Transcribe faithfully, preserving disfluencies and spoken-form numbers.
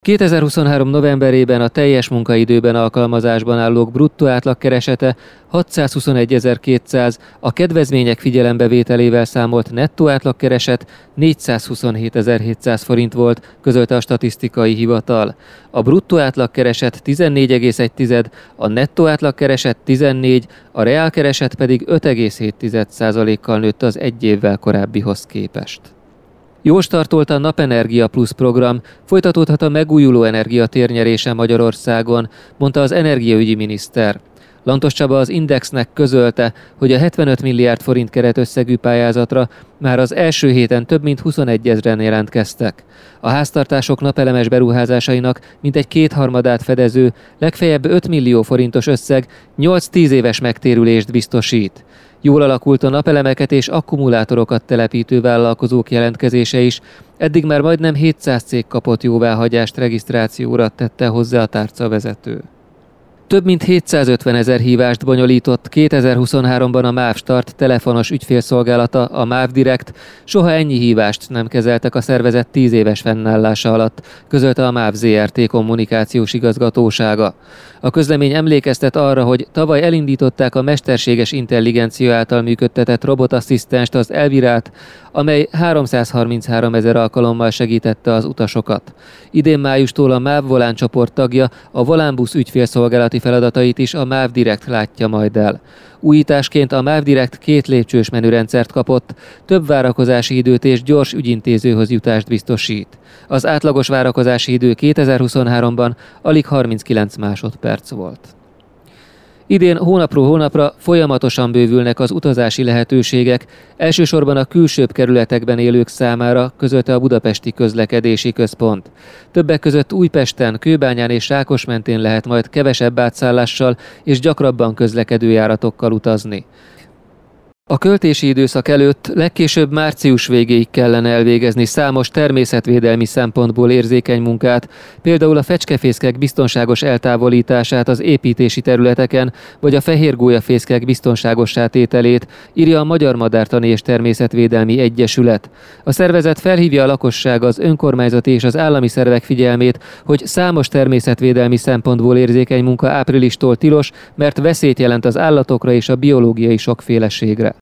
kétezer-huszonhárom novemberében a teljes munkaidőben alkalmazásban állók bruttó átlagkeresete hatszázhuszonegyezer-kétszáz, a kedvezmények figyelembevételével számolt nettó átlagkereset négyszázhuszonhétezer-hétszáz forint volt, közölte a statisztikai hivatal. A bruttó átlagkereset tizennégy egész egy, a nettó átlagkereset tizennégy, a reálkereset pedig öt egész hét százalékkal nőtt az egy évvel korábbihoz képest. Jól startolt a Napenergia Plusz program, folytatódhat a megújuló energia térnyerése Magyarországon, mondta az energiaügyi miniszter. Lantos Csaba az Indexnek közölte, hogy a hetvenöt milliárd forint keretösszegű pályázatra már az első héten több mint huszonegyezren jelentkeztek. A háztartások napelemes beruházásainak mintegy kétharmadát fedező, legfeljebb öt millió forintos összeg nyolc-tíz éves megtérülést biztosít. Jól alakult a napelemeket és akkumulátorokat telepítő vállalkozók jelentkezése is, eddig már majdnem hétszáz cég kapott jóváhagyást regisztrációra, tette hozzá a tárcavezető. Több mint hétszázötvenezer hívást bonyolított kétezer-huszonháromban a MÁV Start telefonos ügyfélszolgálata, a MÁV Direkt, soha ennyi hívást nem kezeltek a szervezet tíz éves fennállása alatt, közölte a MÁV zé er té kommunikációs igazgatósága. A közlemény emlékeztet arra, hogy tavaly elindították a mesterséges intelligencia által működtetett robotasszisztenst, az Elvirát, amely háromszázharminchárom ezer alkalommal segítette az utasokat. Idén májustól a MÁV Volán csoport tagja, a Volánbusz ügyfélszolgálati feladatait is a MÁV Direkt látja majd el. Újításként a MÁV Direkt két lépcsős menürendszert kapott, több várakozási időt és gyors ügyintézőhöz jutást biztosít. Az átlagos várakozási idő kétezer-huszonháromban alig harminckilenc másodperc volt. Idén hónapról hónapra folyamatosan bővülnek az utazási lehetőségek, elsősorban a külsőbb kerületekben élők számára, közölte a Budapesti Közlekedési Központ. Többek között Újpesten, Kőbányán és Rákosmentén lehet majd kevesebb átszállással és gyakrabban közlekedő járatokkal utazni. A költési időszak előtt legkésőbb március végéig kellene elvégezni számos természetvédelmi szempontból érzékeny munkát, például a fecskefészkek biztonságos eltávolítását az építési területeken, vagy a fehérgólyafészkek biztonságossá tételét, írja a Magyar Madártani és Természetvédelmi Egyesület. A szervezet felhívja a lakosság, az önkormányzati és az állami szervek figyelmét, hogy számos természetvédelmi szempontból érzékeny munka áprilistól tilos, mert veszélyt jelent az állatokra és a biológiai sokféleségre.